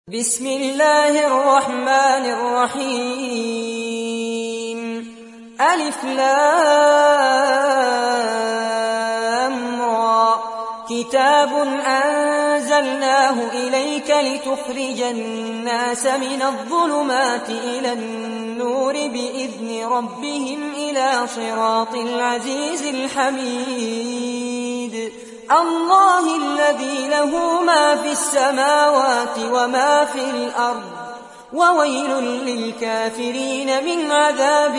بسم الله الرحمن الرحيم ألف لام را كتاب أنزلناه إليك لتخرج الناس من الظلمات إلى النور بإذن ربهم إلى صراط العزيز الحميد الله الذي له ما في السماوات وما في الأرض وويل للكافرين من عذاب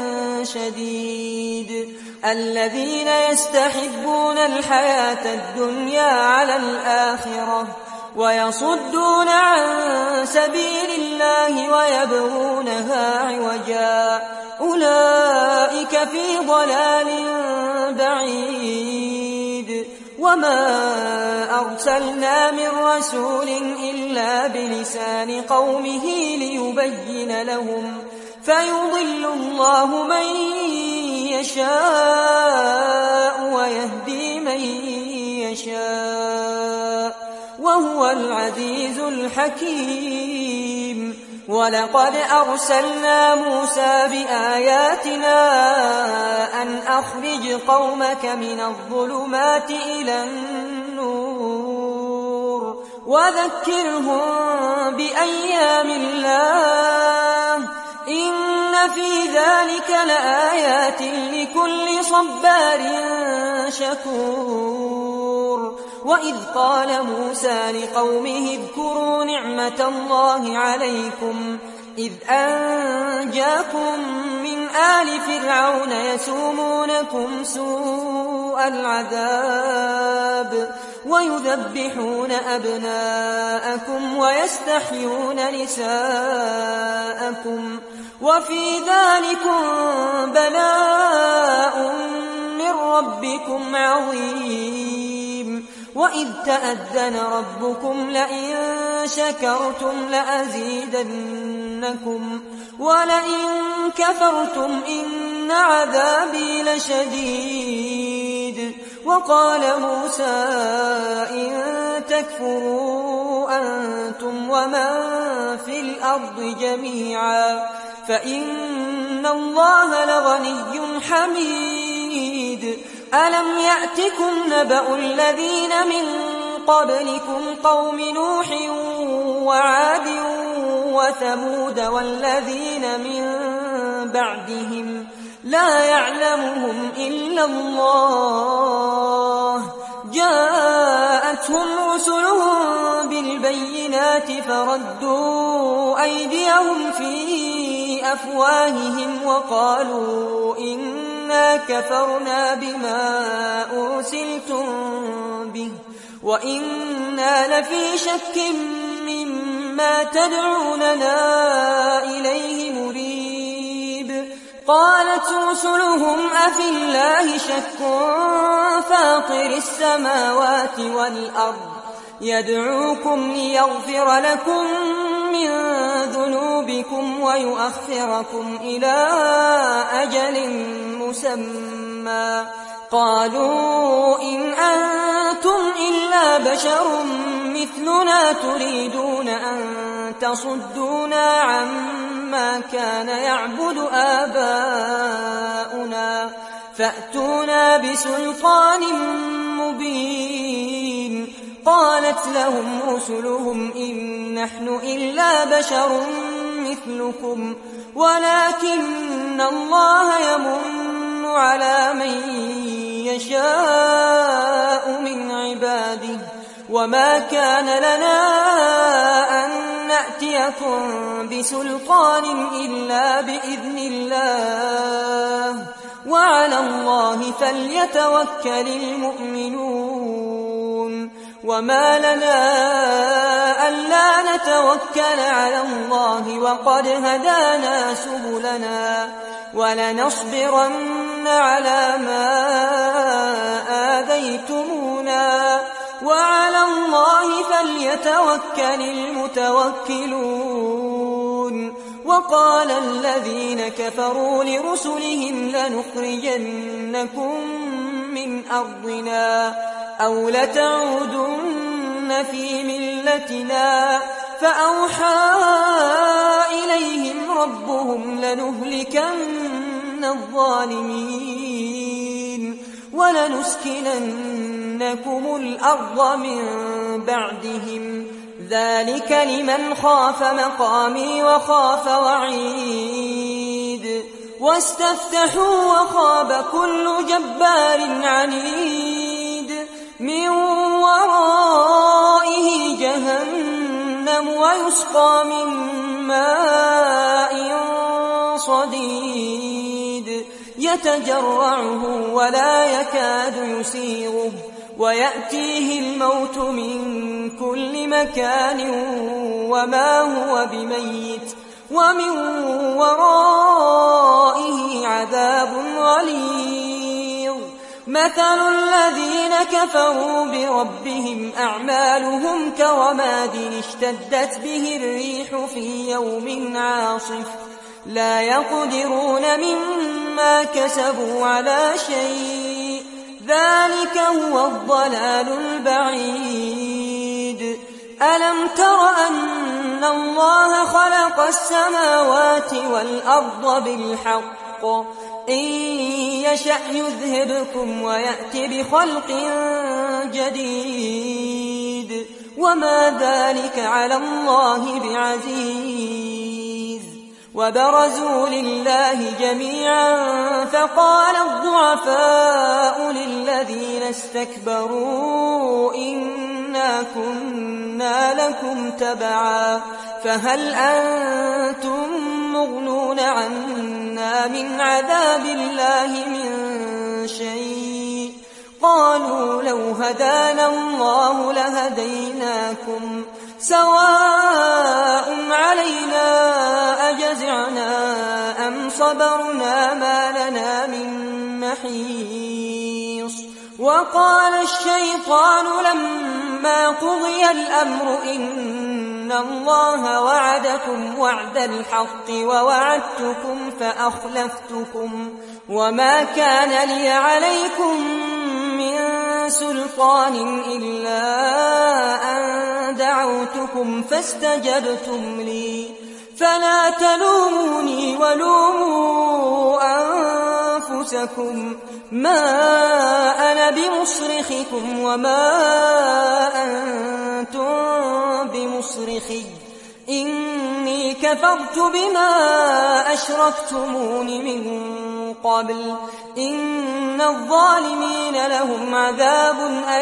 شديد الذين يستحبون الحياة الدنيا على الآخرة ويصدون عن سبيل الله ويبغونها عوجا أولئك في ضلال بعيد وما أرسلنا من رسول إلا بلسان قومه ليبين لهم فيضل الله من يشاء ويهدي من يشاء وهو العزيز الحكيم ولقد أرسلنا موسى بآياتنا أن أخرج قومك من الظلمات إلى النور وذكرهم بأيام الله إن في ذلك لآيات لكل صبار شكور وإذ قال موسى لقومه اذكروا نعمة الله عليكم إذ أنجاكم من آل فرعون يسومونكم سوء العذاب ويذبحون أبناءكم ويستحيون نساءكم وفي ذلكم بلاء من ربكم عظيم وإذ تأذن ربكم لئن شكرتم لأزيدنكم ولئن كفرتم إن عذابي لشديد وقال موسى إن تكفروا أنتم ومن في الأرض جميعا فإن الله لغني حميد ألم يأتكم نبأ الذين من قبلكم قوم نوح وعاد وثمود والذين من بعدهم لا يعلمهم إلا الله جاءتهم رسلهم بالبينات فردوا أيديهم في أفواههم وقالوا إنا كفرنا بما أرسلتم به وإنا لفي شك مما تدعوننا إليه مريب قالت رسلهم أفي الله شك فاطر السماوات والأرض يدعوكم ليغفر لكم من ذنوبكم ويؤخركم إلى أجل مسمى قالوا إن أنتم إلا بشر مثلنا تريدون أن تصدونا عما كان يعبد آباؤنا فأتونا بسلطان مبين قالت لهم رسلهم إن نحن إلا بشر مثلكم ولكن الله يمن على من يشاء من عباده وما كان لنا أن نأتيكم بسلطان إلا بإذن الله وعلى الله فليتوكل المؤمنون وما لنا ألا نتوكل على الله وقد هدانا سبلنا ولنصبرن على ما آذيتمونا وعلى الله فليتوكل المتوكلون وقال الذين كفروا لرسلهم لنخرجنكم من أرضنا أو لتعودن في ملتنا فأوحى إليهم ربهم لنهلكن الظالمين ولنسكننكم الأرض من بعدهم ذلك لمن خاف مقامي وخاف وعيد واستفتحوا وخاب كل جبار عنيد من ورائه جهنم ويسقى من ماء صديد يتجرعه ولا يكاد يسيغه ويأتيه الموت من كل مكان وما هو بميت ومن ورائه عذاب غليظ مثل الذين كفروا بربهم أعمالهم كرماد اشتدت به الريح في يوم عاصف لا يقدرون مما كسبوا على شيء ذلك هو الضلال البعيد ألم تر أن الله خلق السماوات والأرض بالحق إن يشأ يذهبكم ويأت بخلق جديد وما ذلك على الله بعزيز وبرزوا لله جميعا فقال الضعفاء للذين استكبروا إنا كنا لكم تبعا فهل أنتم مغنون عنا من عذاب الله من شيء قالوا لو هدانا الله لهديناكم سواء علينا أجزعنا أم صبرنا ما لنا من محيص وقال الشيطان لما قضي الأمر إن الله وعدكم وعد الحق ووعدتكم فأخلفتكم وما كان لي عليكم من سلطان إلا أن دعوتكم فاستجبتم لي فلا تلوموني ولوموا أنفسكم ما أنا بمصرخكم وما أنتم بمصرخي إني كفرت بما أشركتمون من قبل إن الظالمين لهم عذاب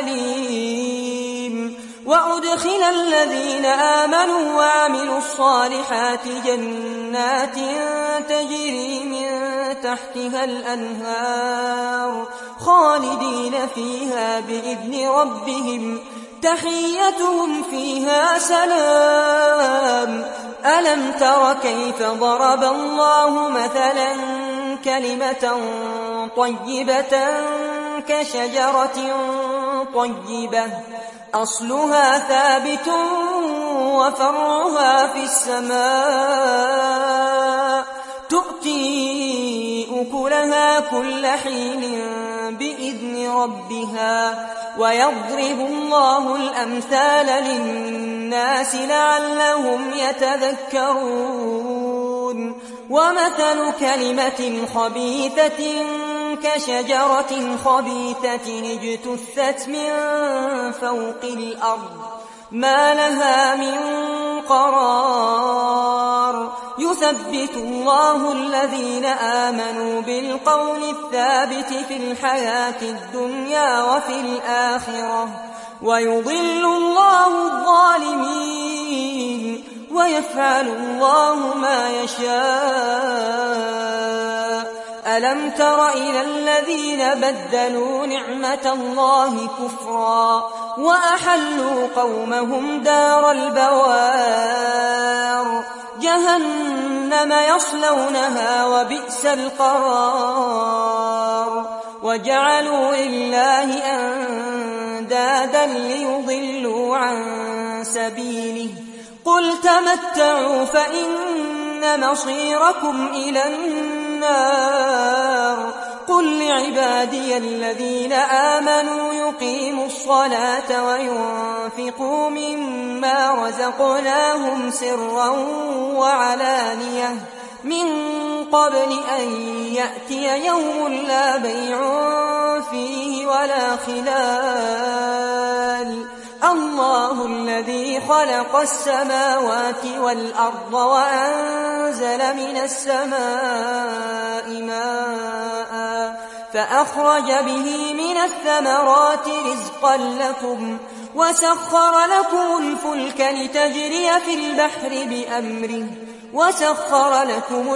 أليم وأدخل الذين آمنوا وعملوا الصالحات جنات تجري من تحتها الأنهار خالدين فيها بإذن ربهم تحيتهم فيها سلام ألم تر كيف ضرب الله مثلا كلمة طيبة كشجرة طيبة أصلها ثابت وفرعها في السماء تؤتي أكلها كل حين بإذن ربها ويضرب الله الأمثال للناس لعلهم يتذكرون ومثل كلمة خبيثة كشجرة خبيثة اجتثت من فوق الأرض ما لها من قرار يثبت الله الذين آمنوا بالقول الثابت في الحياة الدنيا وفي الآخرة ويضل الله الظالمين ويفعل الله ما يشاء ألم تر إلى الذين بدلوا نعمة الله كفرا وأحلوا قومهم دار البوار جهنم يصلونها وبئس القرار وجعلوا لله أندادا ليضلوا عن سبيله قل تمتعوا فإن مصيركم إلى النار قل لعبادي الذين آمنوا يقيموا الصلاة وينفقوا مما رزقناهم سرا وعلانية من قبل أن يأتي يوم لا بيع فيه ولا خلال الله الذي خلق السماوات والأرض وأنزل من السماء ماء فأخرج به من الثمرات رزقا لكم وسخر لكم الفلك لتجري في البحر بأمره وسخر لكم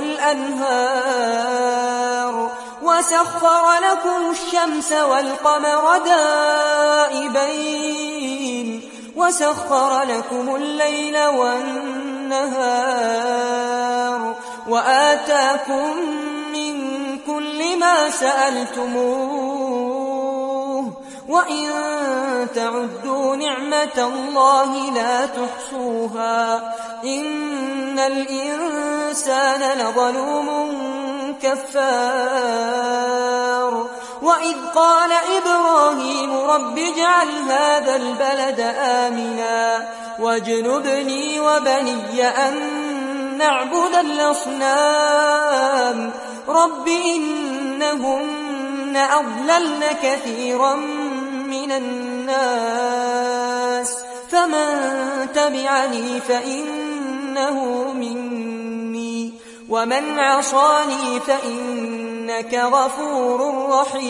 الأنهار وسخر لكم الشمس والقمر دائبين وسخر لكم الليل والنهار وآتاكم من كل ما سألتموه وإن تعدوا نعمة الله لا تحصوها إن الإنسان لظلوم كفار وإذ قال إبراهيم رب اجعل هذا البلد آمنا واجنبني وبني أن نعبد الأصنام رب إنهن أضللن كثيرا من الناس فمن تبعني فإنه مني ومن عصاني فإنك غفور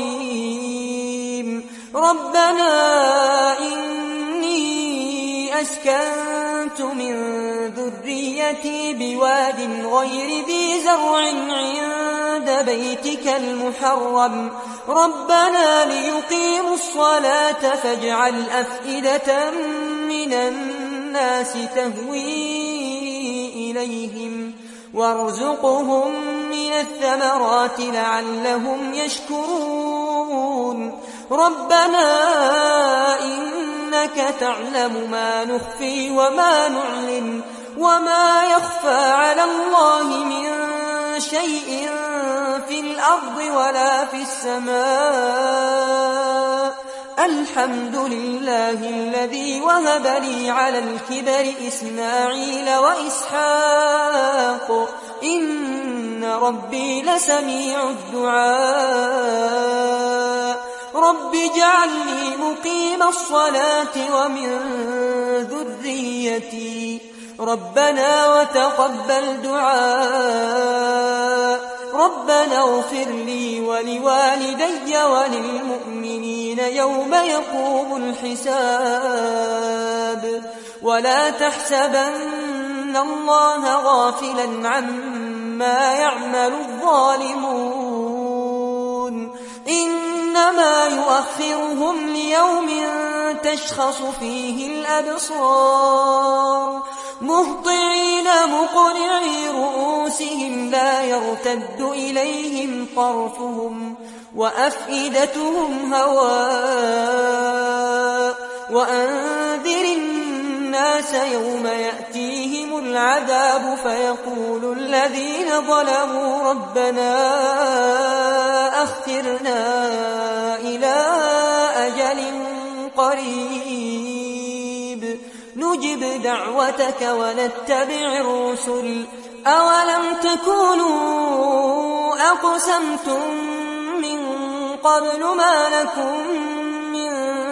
رحيم ربنا إني أسكنت من ذريتي بواد غير ذي زرع عند بيتك المحرم ربنا ليقيموا الصلاة فاجعل أفئدة من الناس تهوي إليهم وارزقهم من الثمرات لعلهم يشكرون ربنا إنك تعلم ما نخفي وما نعلن وما يخفى على الله من شيء في الأرض ولا في السماء الحمد لله الذي وهب لي على الكبر إسماعيل وإسحاق إن ربي لسميع الدعاء رب اجعلني مقيم الصلاة ومن ذريتي ربنا وتقبل دعاء ربنا اغفر لي ولوالدي وللمؤمنين يوم يقوم الحساب ولا تحسبن الله غافلا عما يعمل الظالمون إنما يؤخرهم ليوم تشخص فيه الأبصار مهطعين مقنعي رؤوسهم لا يرتد إليهم طرفهم وأفئدتهم هواء وأنذر الناس يوم يأتيهم العذاب فيقول الذين ظلموا ربنا أخرنا إلى أجل قريب نجب دعوتك ونتبع الرسل أولم تكونوا أقسمتم من قبل ما لكم من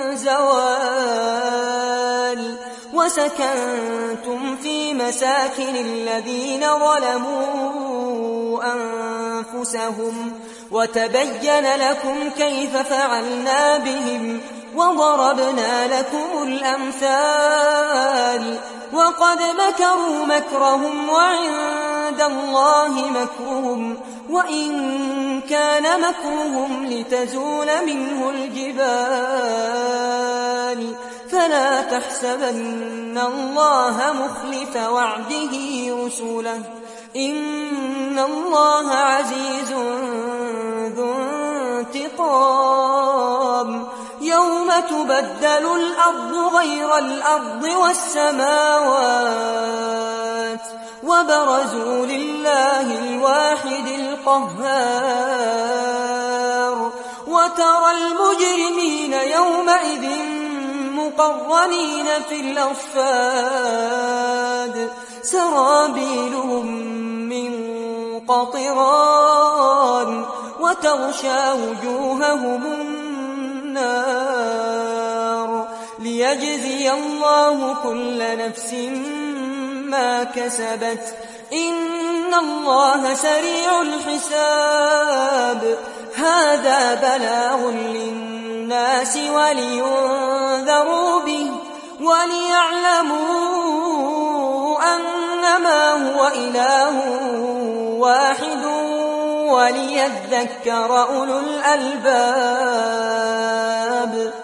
زوال وسكنتم في مساكن الذين ظلموا أنفسهم وتبين لكم كيف فعلنا بهم وضربنا لكم الأمثال وقد مكروا مكرهم وعند الله مكرهم وإن كان مكرهم لتزول منه الجبال فلا تحسبن الله مخلف وعده رسله إن الله عزيز ذو انتقام يوم تبدل الأرض غير الأرض والسماوات وبرزوا لله الواحد القهار وترى المجرمين يومئذ مقرنين في الأصفاد سرابيلهم من قطران وتغشى وجوههم النار ليجزي الله كل نفس ما كسبت إن الله سريع الحساب هذا بلاغ للناس ولينذروا به وليعلموا أنما هو إله واحد وليذكر أولو الألباب